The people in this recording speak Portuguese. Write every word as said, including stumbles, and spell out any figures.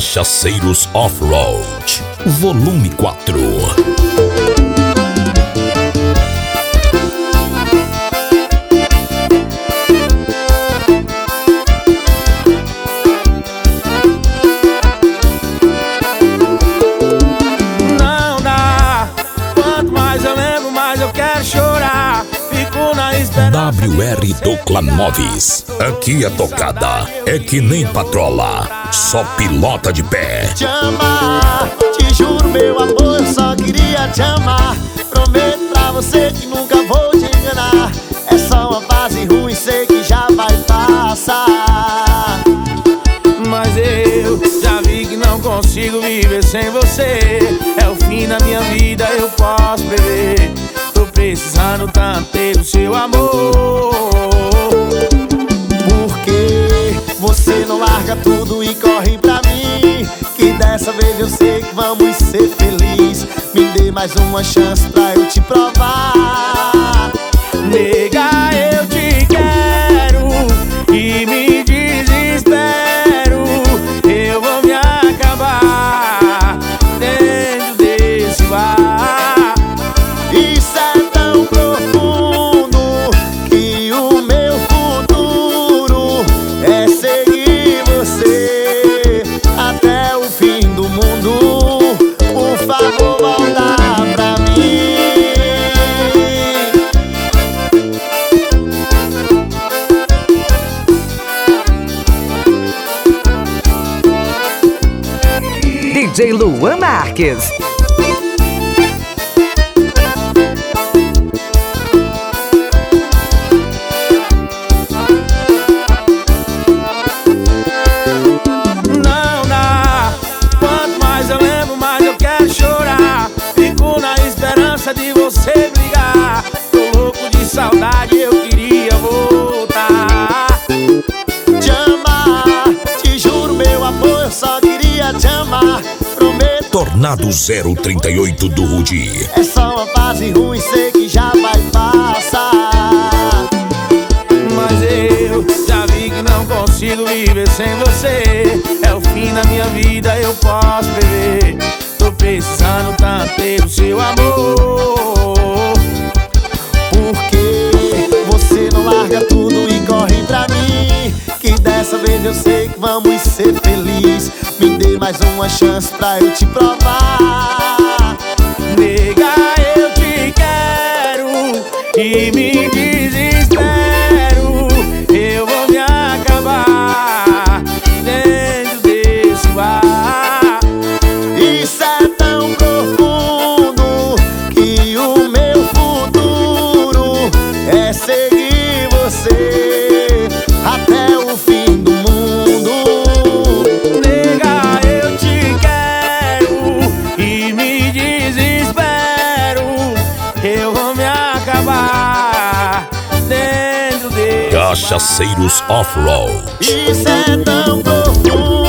Cachaceiros Off-Road, volume quatro. Não dá, quanto mais eu lembro, mais eu quero chorar. Fico na esperança. W R Docla Móveis, aqui a tocada é que nem patrola, só pilota de pé. Te amar, te juro meu amor, eu só queria te amar. Prometo pra você que nunca vou te enganar. É só uma fase ruim, sei que já vai passar. Mas eu já vi que não consigo viver sem você. É o fim da minha vida, eu posso beber. Tô precisando tanto ter o seu amor. Porque você não larga tudo e corre pra mim, que dessa vez eu sei que vamos ser felizes. Me dê mais uma chance pra eu te provar. Nega, eu te quero e me desespero. Eu vou me acabar dentro desse bar. Isso é tão profundo que o meu futuro é seguir você até o fim do mundo. Por favor, volta pra mim. D J Luan Marques. Não dá, quanto mais eu lembro, mais eu quero chorar. Fico na esperança de você brigar. Tô louco de saudade, eu queria voltar. Te amar, te juro meu amor, eu só queria te amar. Prometo, Tornado zero trinta e oito do Rudi. é só uma fase ruim, sei que já vai passar. Mas eu já vi que não consigo viver sem você. É o fim da minha vida, eu posso beber. Tô precisando tanto ter o seu amor. Porque você não larga tudo e corre pra mim, que dessa vez eu sei que vamos ser felizes. Me dê mais uma chance pra eu te provar. Nega, eu te quero e me desespero. Eu vou me acabar dentro desse bar. Isso é tão profundo que o meu futuro é seguir você até o fim do mundo. Nega, eu te quero e me desespero. Eu vou me acabar dentro desse bar. Cachaceiros Off-Road. Isso é tão profundo